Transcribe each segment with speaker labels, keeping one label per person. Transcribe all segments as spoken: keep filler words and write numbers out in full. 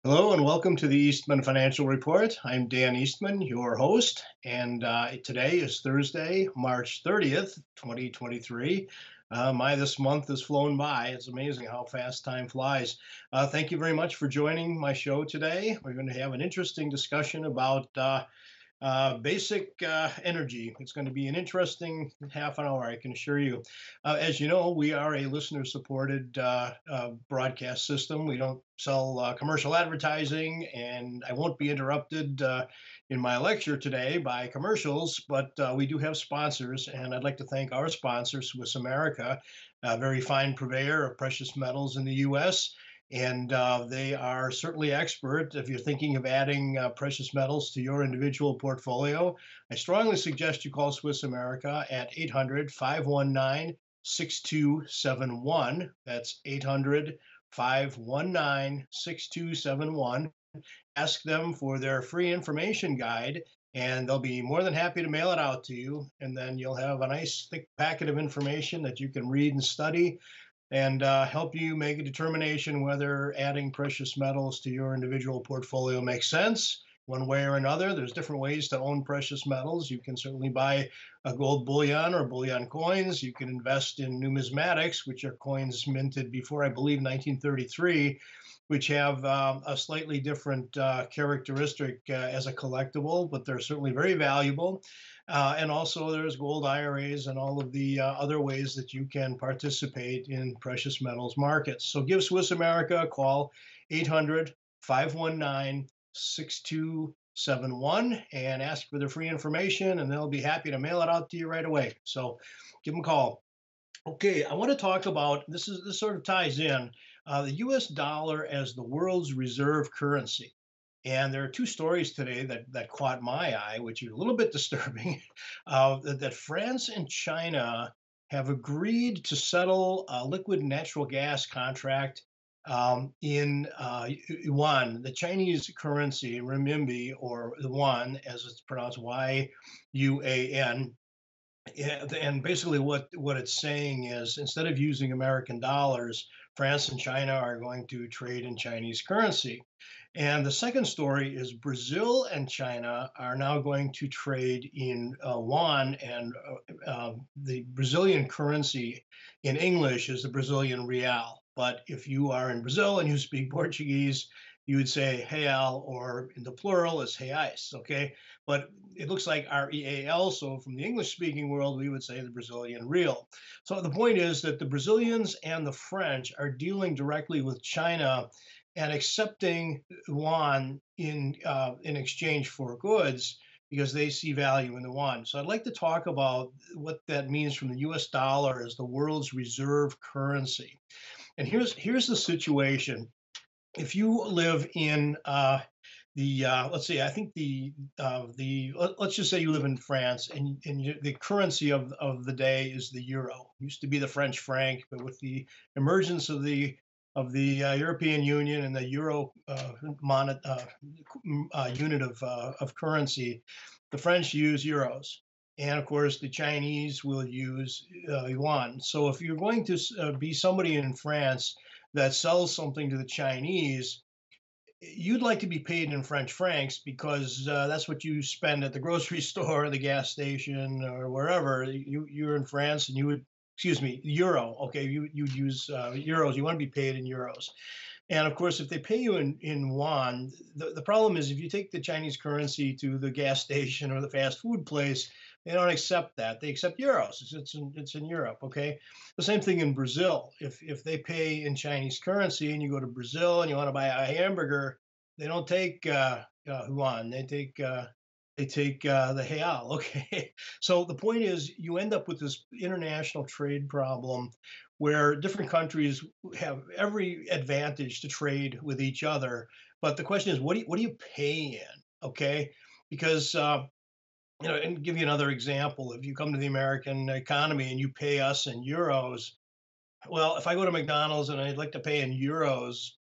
Speaker 1: Hello and welcome to the Eastman Financial Report. I'm Dan Eastman, your host, and uh, today is Thursday, March thirtieth, twenty twenty-three. Uh, my, this month has flown by. It's amazing how fast time flies. Uh, thank you very much for joining my show today. We're going to have an interesting discussion about uh, uh, basic uh, energy. It's going to be an interesting half an hour, I can assure you. Uh, as you know, we are a listener supported uh, uh, broadcast system. We don't sell uh, commercial advertising, and I won't be interrupted uh, in my lecture today by commercials, but uh, we do have sponsors, and I'd like to thank our sponsor, Swiss America, a very fine purveyor of precious metals in the U S and uh, they are certainly expert if you're thinking of adding uh, precious metals to your individual portfolio. I strongly suggest you call Swiss America at eight hundred, five one nine, six two seven one. That's eight hundred, five one nine, six two seven one. Ask them for their free information guide, and they'll be more than happy to mail it out to you. And then you'll have a nice thick packet of information that you can read and study and uh, help you make a determination whether adding precious metals to your individual portfolio makes sense one way or another. There's different ways to own precious metals. You can certainly buy a gold bullion or bullion coins. You can invest in numismatics, which are coins minted before, I believe, nineteen thirty-three, which have um, a slightly different uh, characteristic uh, as a collectible, but they're certainly very valuable. Uh, and also, there's gold I R As and all of the uh, other ways that you can participate in precious metals markets. So give Swiss America a call, eight hundred, five one nine, six two seven one, and ask for their free information, and they'll be happy to mail it out to you right away. So give them a call. Okay, I want to talk about this is this sort of ties in uh, the U S dollar as the world's reserve currency. And there are two stories today that that caught my eye, which are a little bit disturbing. Uh, that, that France and China have agreed to settle a liquid natural gas contract um, in uh, yuan, the Chinese currency, renminbi, or the yuan, as it's pronounced, Y U A N. Yeah, and basically what what it's saying is instead of using American dollars, France and China are going to trade in Chinese currency. And the second story is Brazil and China are now going to trade in uh, yuan, and uh, uh, the Brazilian currency in English is the Brazilian real. But if you are in Brazil and you speak Portuguese, you would say real, or in the plural is reais, okay? But it looks like R E A L, so from the English-speaking world, we would say the Brazilian real. So the point is that the Brazilians and the French are dealing directly with China and accepting yuan in uh, in exchange for goods because they see value in the yuan. So I'd like to talk about what that means from the U S dollar as the world's reserve currency. And here's here's the situation. If you live in uh, the uh, let's see, I think the uh, the let, us just say you live in France, and and you, the currency of of the day is the euro. Used to be the French franc, but with the emergence of the of the uh, European Union and the euro uh, monet, uh, uh, unit of uh, of currency, the French use euros. And of course, the Chinese will use uh, yuan. So, if you're going to uh, be somebody in France that sells something to the Chinese, you'd like to be paid in French francs because uh, that's what you spend at the grocery store, the gas station, or wherever. You you're in France, and you would, excuse me, euro. Okay, you you'd use uh, euros. You want to be paid in euros. And of course, if they pay you in, in yuan, the, the problem is if you take the Chinese currency to the gas station or the fast food place, they don't accept that. They accept euros. It's, it's in it's in Europe. Okay. The same thing in Brazil. If if they pay in Chinese currency and you go to Brazil and you want to buy a hamburger, they don't take uh, uh, yuan. They take uh, they take uh, the real. Okay. So the point is, you end up with this international trade problem where different countries have every advantage to trade with each other. But the question is, what do you, what do you pay in? Okay. Because uh, you know, and give you another example. If you come to the American economy and you pay us in euros, well, if I go to McDonald's and I'd like to pay in euros,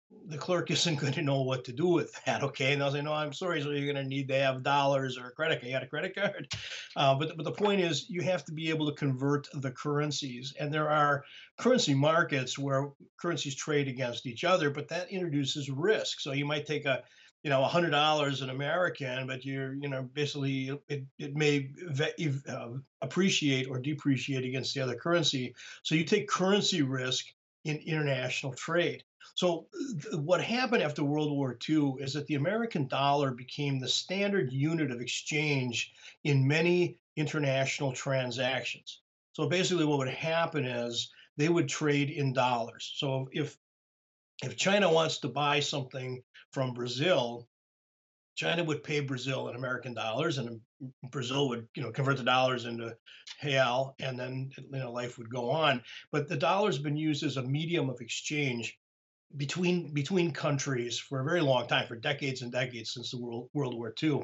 Speaker 1: the clerk isn't going to know what to do with that. Okay, and they'll say, "No, I'm sorry, so you're going to need to have dollars or a credit card. You got a credit card?" Uh, but but the point is, you have to be able to convert the currencies, and there are currency markets where currencies trade against each other, but that introduces risk. So you might take a you know, a hundred dollars in American, but you're, you know, basically it, it may ve- uh, appreciate or depreciate against the other currency. So you take currency risk in international trade. So th- what happened after World War two is that the American dollar became the standard unit of exchange in many international transactions. So basically, what would happen is they would trade in dollars. So if if China wants to buy something from Brazil, China would pay Brazil in American dollars, and Brazil would, you know, convert the dollars into real, and then you know life would go on. But the dollar's been used as a medium of exchange between between countries for a very long time, for decades and decades since the World World War two.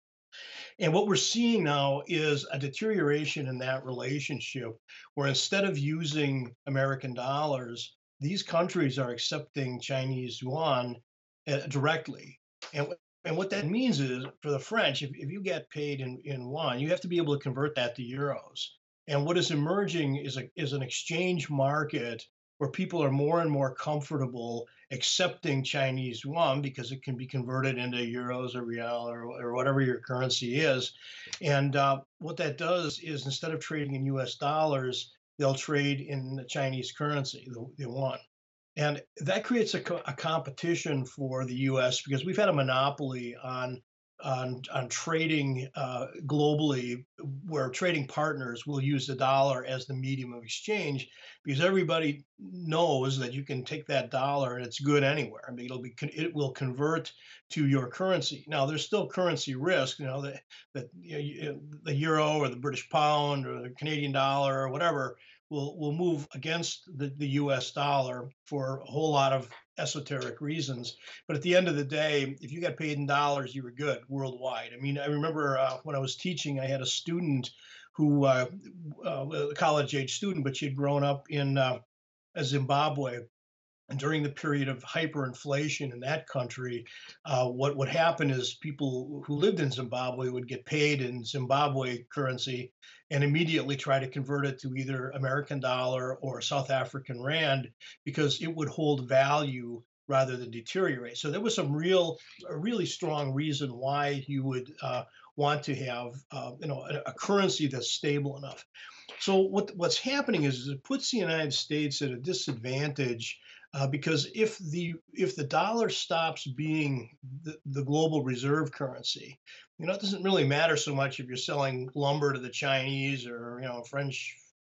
Speaker 1: And what we're seeing now is a deterioration in that relationship, where instead of using American dollars, these countries are accepting Chinese yuan uh, directly. And and what that means is for the French, if, if you get paid in, in yuan, you have to be able to convert that to euros. And what is emerging is a is an exchange market where people are more and more comfortable accepting Chinese yuan because it can be converted into euros or real or, or whatever your currency is. And uh, what that does is instead of trading in U S dollars, they'll trade in the Chinese currency, the, the yuan. And that creates a, co- a competition for the U S because we've had a monopoly on on on trading uh, globally, where trading partners will use the dollar as the medium of exchange because everybody knows that you can take that dollar and it's good anywhere. I mean, it'll be it will convert to your currency. Now, there's still currency risk, you know, that that you know, the euro or the British pound or the Canadian dollar or whatever will will move against the, the U S dollar for a whole lot of esoteric reasons. But at the end of the day, if you got paid in dollars, you were good worldwide. I mean, I remember uh, when I was teaching, I had a student who, uh, uh, a college age student, but she had grown up in uh, Zimbabwe. And during the period of hyperinflation in that country, uh, what would happen is people who lived in Zimbabwe would get paid in Zimbabwe currency and immediately try to convert it to either American dollar or South African rand because it would hold value rather than deteriorate. So there was some real, a really strong reason why you would uh, want to have, uh, you know, a, a currency that's stable enough. So what what's happening is, is it puts the United States at a disadvantage uh, because if the if the dollar stops being the, the global reserve currency, you know, it doesn't really matter so much if you're selling lumber to the Chinese or you know French.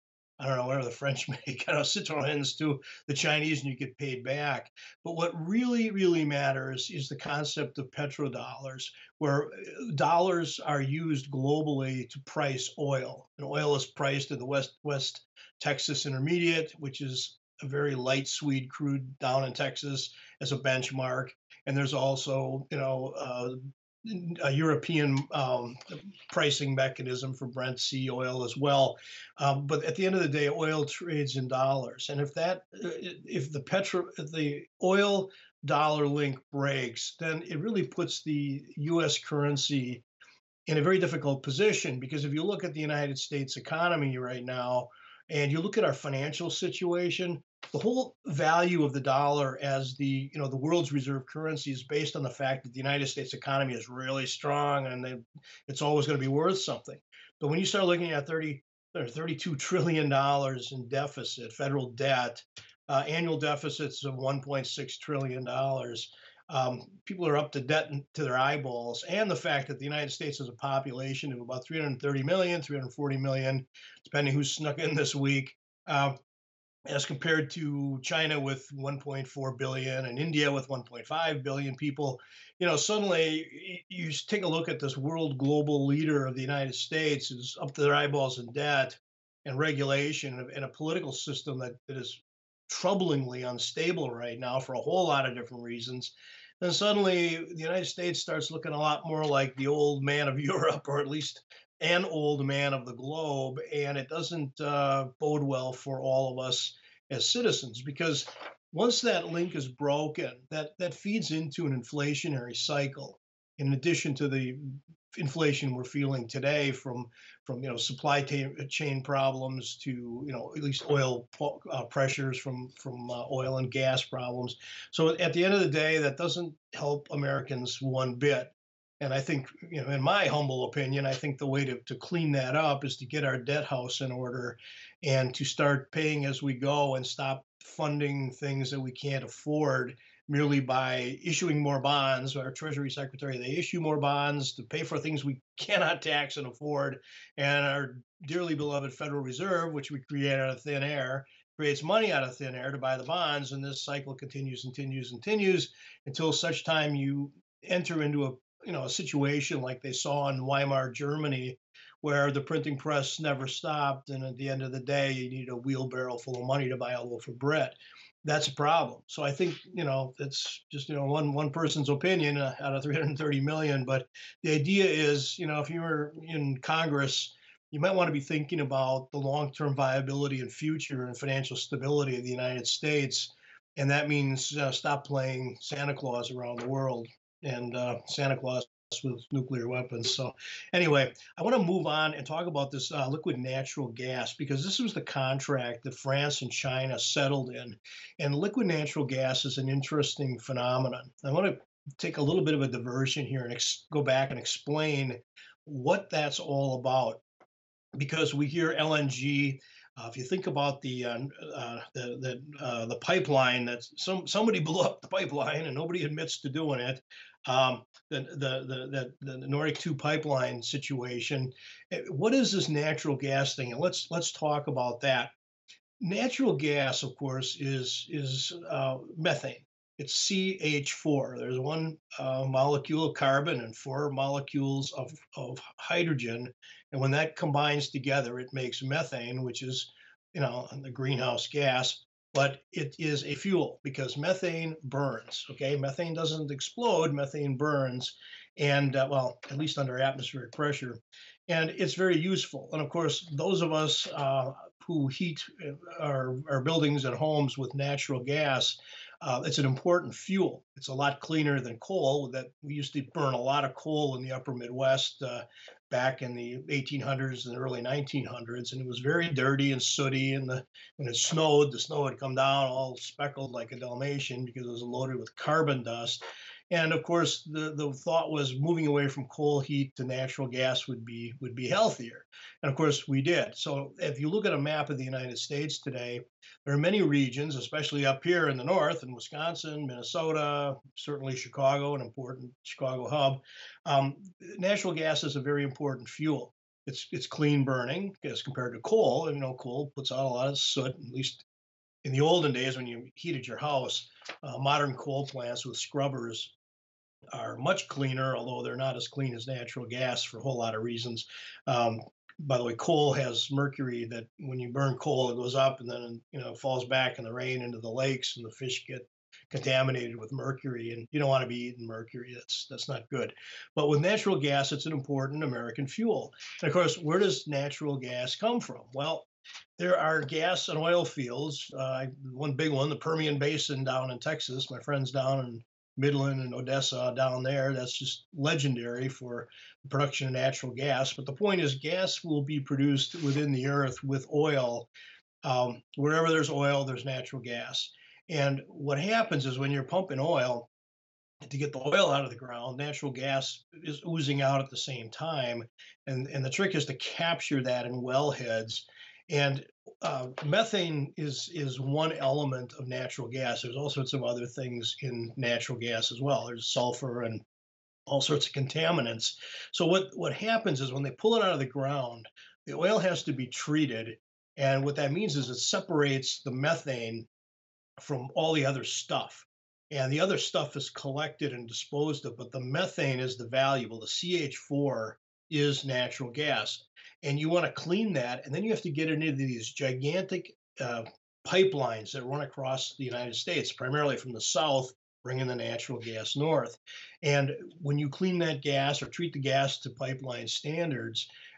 Speaker 1: I don't know whatever the French make. I know Citroens to the Chinese, and you get paid back. But what really, really matters is the concept of petrodollars, where uh, dollars are used globally to price oil. And oil is priced in the West West Texas Intermediate, which is a very light sweet crude down in Texas as a benchmark. And there's also, you know, uh, a European um, pricing mechanism for Brent sea oil as well. Um, but at the end of the day, oil trades in dollars, and if that if the petro if the oil dollar link breaks, then it really puts the U S currency in a very difficult position because if you look at the United States economy right now and you look at our financial situation, the whole value of the dollar as the you know the world's reserve currency is based on the fact that the United States economy is really strong and they, it's always going to be worth something. But when you start looking at thirty or thirty-two trillion dollars in deficit, federal debt, uh, annual deficits of one point six trillion dollars, um, people are up to debt to their eyeballs, and the fact that the United States has a population of about three hundred thirty million, three hundred forty million, depending who's snuck in this week, uh, as compared to China with one point four billion and India with one point five billion people. You know, suddenly you take a look at this world global leader of the United States who's up to their eyeballs in debt and regulation and a political system that, that is troublingly unstable right now for a whole lot of different reasons. Then suddenly the United States starts looking a lot more like the old man of Europe, or at least an old man of the globe, and it doesn't uh, bode well for all of us as citizens because Once that link is broken, that that feeds into an inflationary cycle. In addition to the inflation we're feeling today from from you know supply ta- chain problems to you know at least oil uh, pressures from from uh, oil and gas problems. So at the end of the day, that doesn't help Americans one bit. And I think, you know, in my humble opinion, I think the way to, to clean that up is to get our debt house in order and to start paying as we go and stop funding things that we can't afford merely by issuing more bonds. Our Treasury Secretary, they issue more bonds to pay for things we cannot tax and afford. And our dearly beloved Federal Reserve, which we create out of thin air, creates money out of thin air to buy the bonds. And this cycle continues and continues and continues until such time you enter into a you know a situation like they saw in Weimar Germany, where the printing press never stopped, and at the end of the day, you need a wheelbarrow full of money to buy a loaf of bread. That's a problem. So I think you know it's just you know one one person's opinion uh, out of three hundred thirty million, but the idea is you know if you were in Congress, you might want to be thinking about the long-term viability and future and financial stability of the United States, and that means uh, stop playing Santa Claus around the world and uh, Santa Claus with nuclear weapons. So, anyway, I want to move on and talk about this uh, liquid natural gas because this was the contract that France and China settled in. And liquid natural gas is an interesting phenomenon. I want to take a little bit of a diversion here and ex- go back and explain what that's all about because we hear L N G. Uh, if you think about the uh, uh, the the, uh, the pipeline that some somebody blew up the pipeline and nobody admits to doing it, um, the, the the the the Nordic two pipeline situation. eh, What is this natural gas thing? And let's let's talk about that. Natural gas, of course, is is uh, methane. It's C H four. There's one uh, molecule of carbon and four molecules of, of hydrogen, and when that combines together, it makes methane, which is, you know, the greenhouse gas. But it is a fuel because methane burns. Okay, methane doesn't explode; methane burns, and uh, well, at least under atmospheric pressure, and it's very useful. And of course, those of us uh, who heat our, our buildings and homes with natural gas, uh, it's an important fuel. It's a lot cleaner than coal. That we used to burn a lot of coal in the upper Midwest uh, back in the eighteen hundreds and the early nineteen hundreds, and it was very dirty and sooty. And the, when it snowed, the snow would come down all speckled like a Dalmatian because it was loaded with carbon dust. And of course, the, the thought was moving away from coal heat to natural gas would be would be healthier. And of course, we did. So if you look at a map of the United States today, there are many regions, especially up here in the north, in Wisconsin, Minnesota, certainly Chicago, an important Chicago hub. Um, natural gas is a very important fuel. It's it's clean burning as compared to coal. And, you know, coal puts out a lot of soot, at least in the olden days when you heated your house. Uh, modern coal plants with scrubbers are much cleaner, although they're not as clean as natural gas for a whole lot of reasons. Um, by the way, coal has mercury that when you burn coal, it goes up and then you know falls back in the rain into the lakes, and the fish get contaminated with mercury. And you don't want to be eating mercury. That's that's not good. But with natural gas, it's an important American fuel. And of course, where does natural gas come from? Well, there are gas and oil fields. Uh, one big one, the Permian Basin down in Texas. My friends down in Midland and Odessa down there, that's just legendary for the production of natural gas. But the point is, gas will be produced within the earth with oil. Um, wherever there's oil, there's natural gas. And what happens is when you're pumping oil, to get the oil out of the ground, natural gas is oozing out at the same time. And, and the trick is to capture that in wellheads. And uh, methane is is one element of natural gas. There's all sorts of other things in natural gas as well. There's sulfur and all sorts of contaminants. So what what happens is when they pull it out of the ground, the oil has to be treated, and what that means is it separates the methane from all the other stuff. And the other stuff is collected and disposed of, but the methane is the valuable. The C H four is natural gas. And you want to clean that, and then you have to get it into these gigantic uh, pipelines that run across the United States, primarily from the south, bringing the natural gas north. And when you clean that gas or treat the gas to pipeline standards,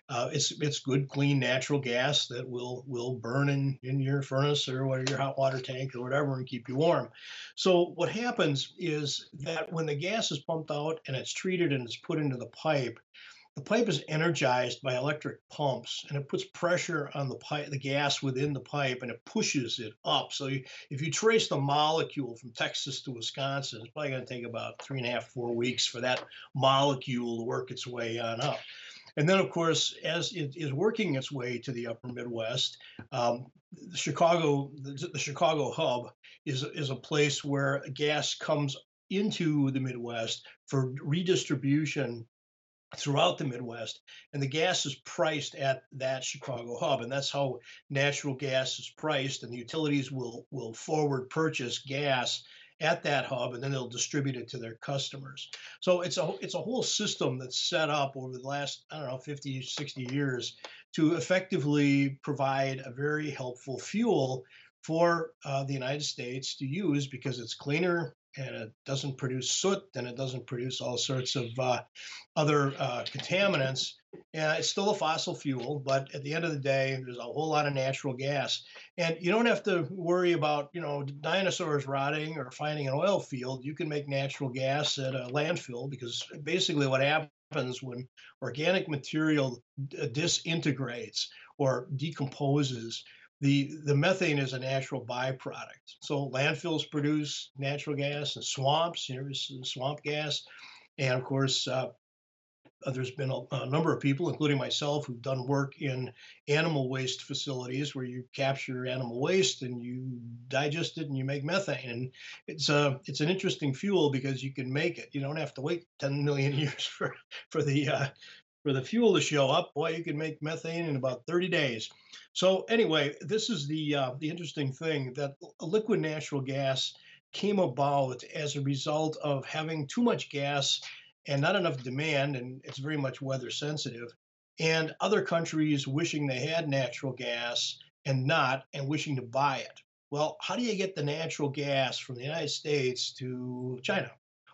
Speaker 1: Uh, it's it's good, clean, natural gas that will will burn in in your furnace or what your hot water tank or whatever and keep you warm. So what happens is that when the gas is pumped out and it's treated and it's put into the pipe, the pipe is energized by electric pumps, and it puts pressure on the pipe, the gas within the pipe, and it pushes it up. So you, if you trace the molecule from Texas to Wisconsin, it's probably going to take about three and a half, four weeks for that molecule to work its way on up. And then, of course, as it is working its way to the upper Midwest, um, the Chicago, the, the Chicago hub is is a place where gas comes into the Midwest for redistribution throughout the Midwest, and the gas is priced at that Chicago hub, and that's how natural gas is priced. And the utilities will will forward purchase gas at that hub, and then they'll distribute it to their customers. So it's a it's a whole system that's set up over the last, I don't know, fifty, sixty years to effectively provide a very helpful fuel for uh, the United States to use because it's cleaner and it doesn't produce soot and it doesn't produce all sorts of uh, other uh, contaminants. And it's still a fossil fuel, but at the end of the day, there's a whole lot of natural gas. And you don't have to worry about, you know, dinosaurs rotting or finding an oil field. You can make natural gas at a landfill because basically what happens when organic material disintegrates or decomposes, the the methane is a natural byproduct. So landfills produce natural gas, and swamps, here's swamp gas, and of course, uh, uh, there's been a, a number of people, including myself, who've done work in animal waste facilities where you capture animal waste and you digest it and you make methane. And it's a it's an interesting fuel because you can make it. You don't have to wait ten million years for for the uh, for the fuel to show up. Boy, you can make methane in about thirty days. So anyway, this is the uh, the interesting thing that liquid natural gas came about as a result of having too much gas and not enough demand, and it's very much weather sensitive, and other countries wishing they had natural gas and not, and wishing to buy it. Well, how do you get the natural gas from the United States to China?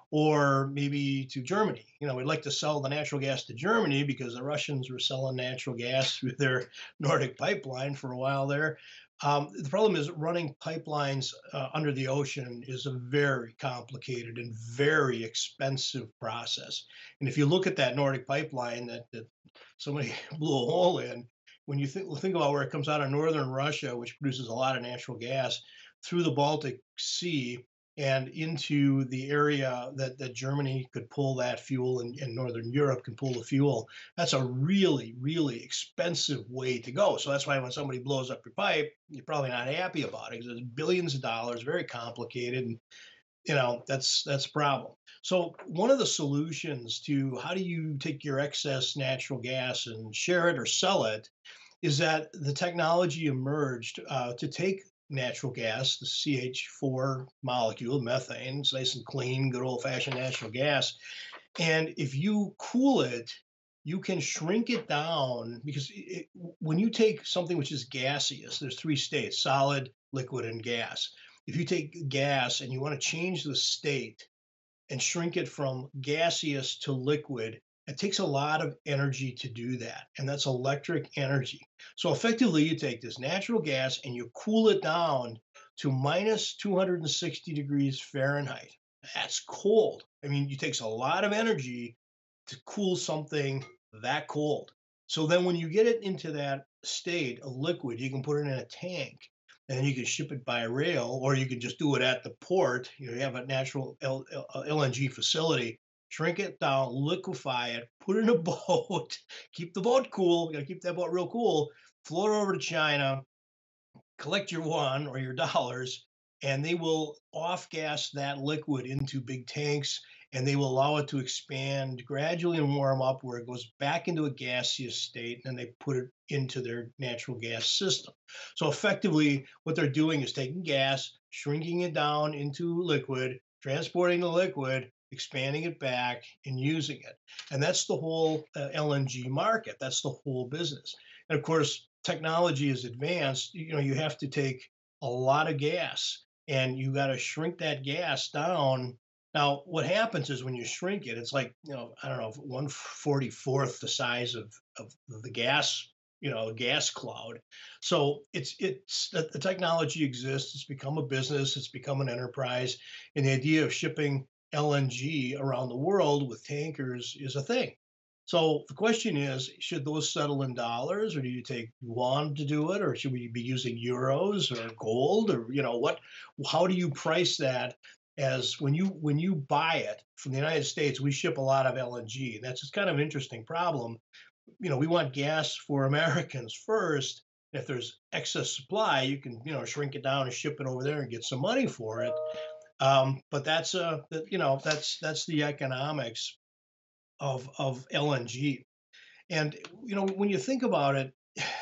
Speaker 1: Or maybe to Germany. You know, we'd like to sell the natural gas to Germany because the Russians were selling natural gas through their Nordic pipeline for a while there. Um, the problem is running pipelines uh, under the ocean is a very complicated and very expensive process. And if you look at that Nordic pipeline that, that somebody blew a hole in, when you think, think about where it comes out of northern Russia, which produces a lot of natural gas, through the Baltic Sea, and into the area that, that Germany could pull that fuel and, and Northern Europe can pull the fuel. That's a really, really expensive way to go. So that's why when somebody blows up your pipe, you're probably not happy about it because it's billions of dollars, very complicated. And, you know, that's that's a problem. So one of the solutions to how do you take your excess natural gas and share it or sell it is that the technology emerged uh, to take natural gas, the C H four molecule, methane. It's nice and clean, good old fashioned natural gas. And if you cool it, you can shrink it down because it, when you take something which is gaseous, there's three states: solid, liquid, and gas. If you take gas and you want to change the state and shrink it from gaseous to liquid, it takes a lot of energy to do that, and that's electric energy. So effectively, you take this natural gas and you cool it down to minus two hundred sixty degrees Fahrenheit. That's cold. I mean, it takes a lot of energy to cool something that cold. So then when you get it into that state, a liquid, you can put it in a tank and then you can ship it by rail, or you can just do it at the port. You know, you have a natural L- L- N G facility, shrink it down, liquefy it, put it in a boat, keep the boat cool. You got to keep that boat real cool. Float over to China, collect your yuan or your dollars, and they will off gas that liquid into big tanks, and they will allow it to expand gradually and warm up where it goes back into a gaseous state, and they put it into their natural gas system. So effectively, what they're doing is taking gas, shrinking it down into liquid, transporting the liquid, expanding it back, and using it. And that's the whole uh, L N G market. That's the whole business. And of course, technology is advanced. You know, you have to take a lot of gas and you got to shrink that gas down Now, what happens is when you shrink it, it's like, you know, I don't know, one forty-fourth the size of, of the gas, you know, gas cloud. So it's, it's, the, the technology exists. It's become a business. It's become an enterprise. And the idea of shipping L N G around the world with tankers is a thing. So the question is, should those settle in dollars, or do you take yuan to do it, or should we be using euros or gold, or you know what? How do you price that? As when you when you buy it from the United States, we ship a lot of L N G, and that's just kind of an interesting problem. You know, we want gas for Americans first. If there's excess supply, you can you know shrink it down and ship it over there and get some money for it. Um, but that's uh, that, you know that's that's the economics of of L N G. And you know, when you think about it,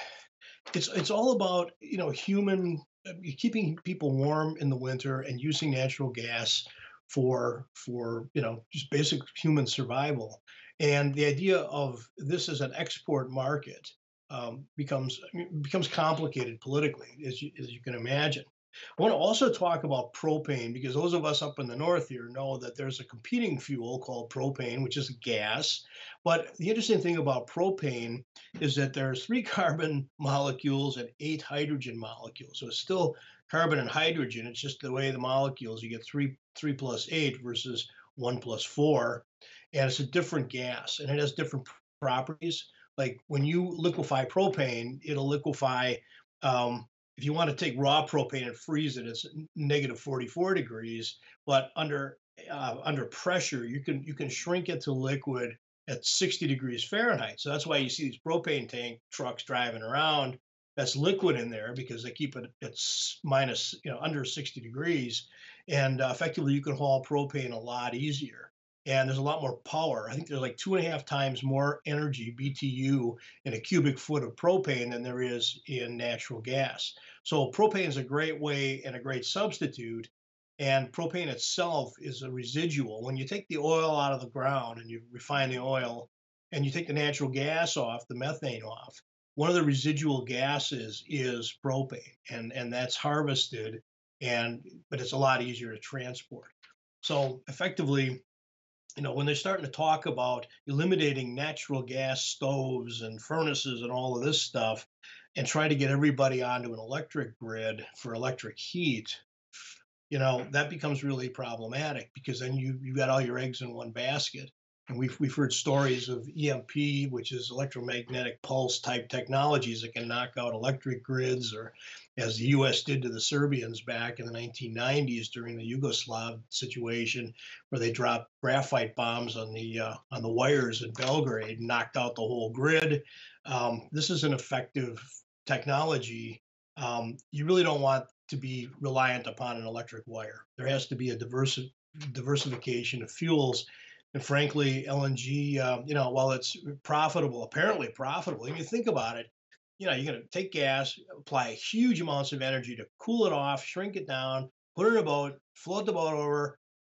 Speaker 1: it's it's all about you know human uh, keeping people warm in the winter and using natural gas for for you know just basic human survival. And the idea of this as an export market um, becomes I mean, becomes complicated politically, as you, as you can imagine. I want to also talk about propane because those of us up in the north here know that there's a competing fuel called propane, which is a gas. But the interesting thing about propane is that there's three carbon molecules and eight hydrogen molecules. So it's still carbon and hydrogen. It's just the way the molecules, you get three, three plus eight versus one plus four. And it's a different gas and it has different properties. Like when you liquefy propane, it'll liquefy um, if you want to take raw propane and freeze it, it's negative forty-four degrees. But under uh, under pressure, you can you can shrink it to liquid at sixty degrees Fahrenheit. So that's why you see these propane tank trucks driving around. That's liquid in there because they keep it at minus, you know, under sixty degrees, and uh, effectively you can haul propane a lot easier. And there's a lot more power. I think there's like two and a half times more energy B T U in a cubic foot of propane than there is in natural gas. So propane is a great way and a great substitute. And propane itself is a residual. When you take the oil out of the ground and you refine the oil and you take the natural gas off, the methane off, one of the residual gases is propane. And, and that's harvested, and but it's a lot easier to transport. So effectively, you know, when they're starting to talk about eliminating natural gas stoves and furnaces and all of this stuff and try to get everybody onto an electric grid for electric heat, you know, that becomes really problematic because then you you got all your eggs in one basket. And we've we've heard stories of E M P, which is electromagnetic pulse type technologies that can knock out electric grids, or as the U S did to the Serbians back in the nineteen nineties during the Yugoslav situation, where they dropped graphite bombs on the uh, on the wires in Belgrade, knocked out the whole grid. Um, this is an effective technology. Um, you really don't want to be reliant upon an electric wire. There has to be a diversi- diversification of fuels. And frankly, L N G, um, you know, while it's profitable, apparently profitable, if you think about it, you know, you're going to take gas, apply huge amounts of energy to cool it off, shrink it down, put it in a boat, float the boat over.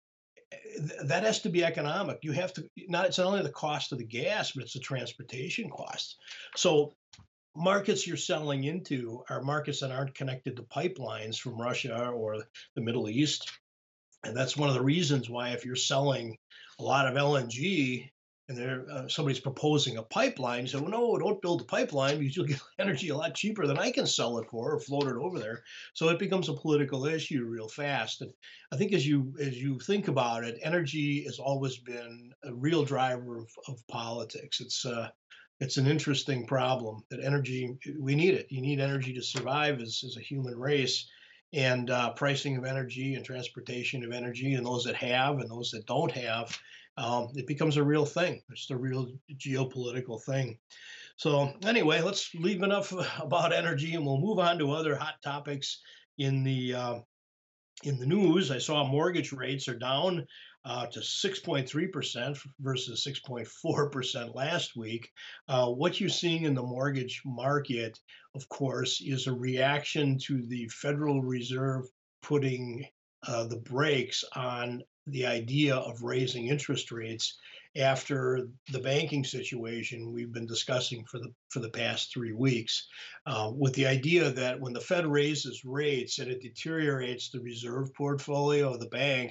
Speaker 1: Th- That has to be economic. You have to not, it's not only the cost of the gas, but it's the transportation costs. So markets you're selling into are markets that aren't connected to pipelines from Russia or the Middle East. And that's one of the reasons why, if you're selling a lot of L N G and there uh, somebody's proposing a pipeline, you say, well, no, don't build a pipeline because you'll get energy a lot cheaper than I can sell it for or float it over there. So it becomes a political issue real fast. And I think as you as you think about it, energy has always been a real driver of, of politics. It's uh, it's an interesting problem that energy, we need it. You need energy to survive as, as a human race. And uh, pricing of energy and transportation of energy, and those that have and those that don't have, um, it becomes a real thing. It's a real geopolitical thing. So anyway, let's leave enough about energy, and we'll move on to other hot topics in the uh, in the news. I saw mortgage rates are down uh, to six point three percent versus six point four percent last week. Uh, what you're seeing in the mortgage market, of course, is a reaction to the Federal Reserve putting uh, the brakes on the idea of raising interest rates after the banking situation we've been discussing for the for the past three weeks, uh, with the idea that when the Fed raises rates and it deteriorates the reserve portfolio of the banks,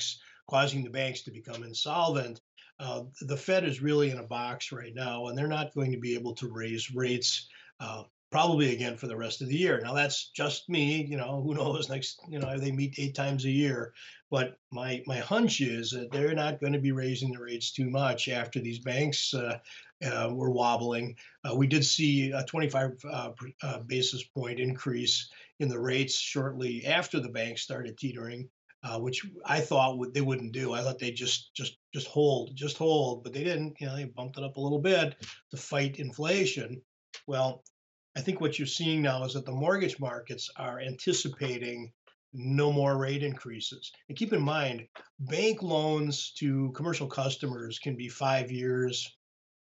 Speaker 1: causing the banks to become insolvent. Uh, the Fed is really in a box right now, and they're not going to be able to raise rates uh, probably again for the rest of the year. Now that's just me, you know, who knows next, you know, they meet eight times a year. But my my hunch is that they're not going to be raising the rates too much after these banks uh, uh, were wobbling. Uh, we did see a twenty-five uh, uh, basis point increase in the rates shortly after the banks started teetering. Uh, which I thought would, they wouldn't do. I thought they just just just hold, just hold, but they didn't. You know, they bumped it up a little bit to fight inflation. Well, I think what you're seeing now is that the mortgage markets are anticipating no more rate increases. And keep in mind, bank loans to commercial customers can be five years,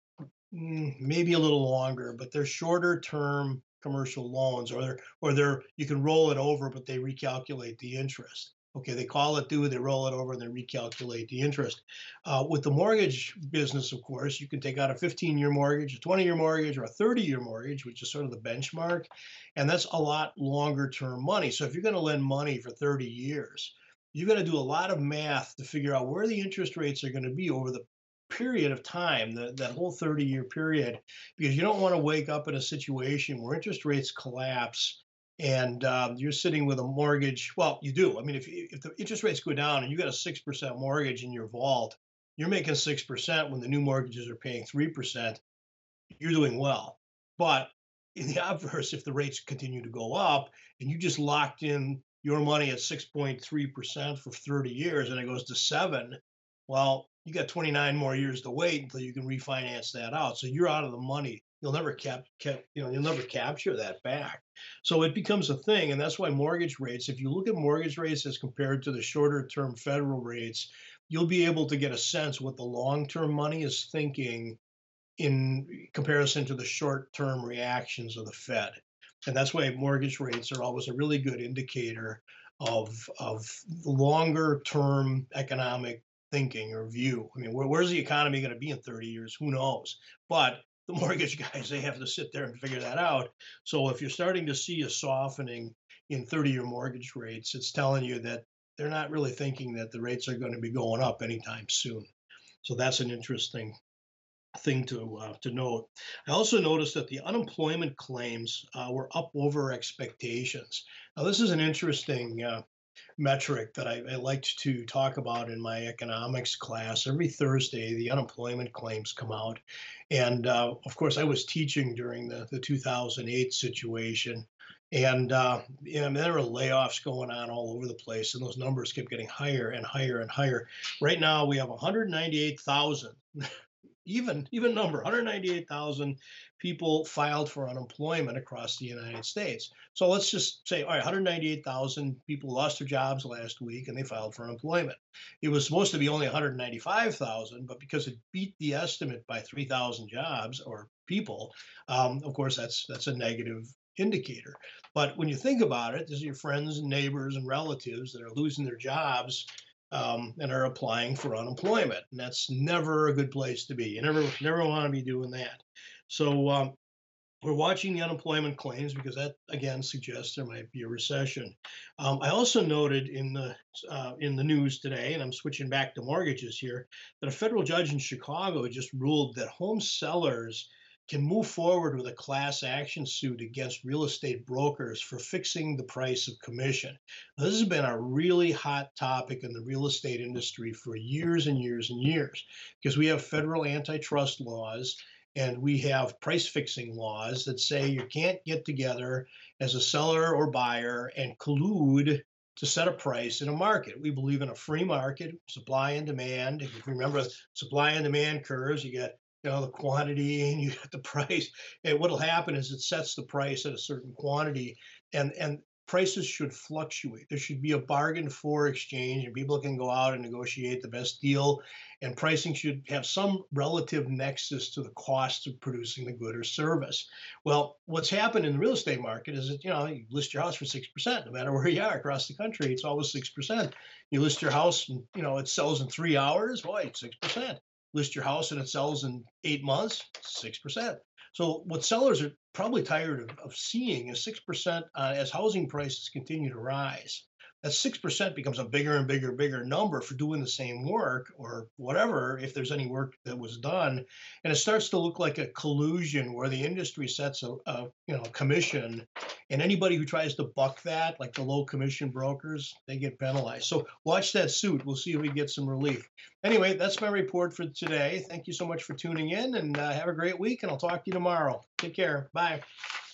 Speaker 1: mm, maybe a little longer, but they're shorter term commercial loans, or they're or they're you can roll it over, but they recalculate the interest. Okay, they call it due, they roll it over, and they recalculate the interest. Uh, with the mortgage business, of course, you can take out a fifteen-year mortgage, a twenty-year mortgage, or a thirty-year mortgage, which is sort of the benchmark, and that's a lot longer term money. So if you're going to lend money for thirty years, you've got to do a lot of math to figure out where the interest rates are going to be over the period of time, the, that whole thirty year period, because you don't want to wake up in a situation where interest rates collapse and um, you're sitting with a mortgage. Well, you do. I mean, if, if the interest rates go down and you got a six percent mortgage in your vault, you're making six percent when the new mortgages are paying three percent. You're doing well. But in the obverse, if the rates continue to go up and you just locked in your money at six point three percent for thirty years and it goes to seven, well, you got twenty-nine more years to wait until you can refinance that out. So you're out of the money. You'll never cap, cap you know, you'll never capture that back. So it becomes a thing, and that's why mortgage rates. If you look at mortgage rates as compared to the shorter term federal rates, you'll be able to get a sense what the long term money is thinking in comparison to the short term reactions of the Fed. And that's why mortgage rates are always a really good indicator of, of longer term economic thinking or view. I mean, where, where's the economy going to be in thirty years? Who knows? But the mortgage guys, they have to sit there and figure that out. So if you're starting to see a softening in thirty year mortgage rates, it's telling you that they're not really thinking that the rates are going to be going up anytime soon. So that's an interesting thing to uh, to note. I also noticed that the unemployment claims uh, were up over expectations. Now, this is an interesting uh, metric that I, I liked to talk about in my economics class. Every Thursday, the unemployment claims come out, and uh, of course, I was teaching during the the two thousand eight situation. And uh, you know, there were layoffs going on all over the place, and those numbers kept getting higher and higher and higher. Right now, we have one hundred ninety-eight thousand even even number, one hundred ninety-eight thousand people filed for unemployment across the United States. So let's just say, all right, one hundred ninety-eight thousand people lost their jobs last week and they filed for unemployment. It was supposed to be only one hundred ninety-five thousand, but because it beat the estimate by three thousand jobs or people, um, of course, that's that's a negative indicator. But when you think about it, these are your friends and neighbors and relatives that are losing their jobs um, and are applying for unemployment. And that's never a good place to be. You never never want to be doing that. So um, we're watching the unemployment claims because that again suggests there might be a recession. Um, I also noted in the uh, in the news today, and I'm switching back to mortgages here, that a federal judge in Chicago just ruled that home sellers can move forward with a class action suit against real estate brokers for fixing the price of commission. Now, this has been a really hot topic in the real estate industry for years and years and years because we have federal antitrust laws and we have price fixing laws that say you can't get together as a seller or buyer and collude to set a price in a market. We believe in a free market, supply and demand. If you remember supply and demand curves, you get you know the quantity and you get the price. And what'll happen is it sets the price at a certain quantity, and and prices should fluctuate. There should be a bargain for exchange, and people can go out and negotiate the best deal. And pricing should have some relative nexus to the cost of producing the good or service. Well, what's happened in the real estate market is that you know you list your house for six percent, no matter where you are across the country, it's always six percent. You list your house, and you know it sells in three hours. Boy, it's six percent. List your house and it sells in eight months, six percent. So what sellers are probably tired of, of seeing is six percent uh, as housing prices continue to rise. that six percent becomes a bigger and bigger, bigger number for doing the same work or whatever, if there's any work that was done. And it starts to look like a collusion where the industry sets a, a you know, commission, and anybody who tries to buck that, like the low commission brokers, they get penalized. So watch that suit. We'll see if we get some relief. Anyway, that's my report for today. Thank you so much for tuning in, and uh, have a great week, and I'll talk to you tomorrow. Take care. Bye.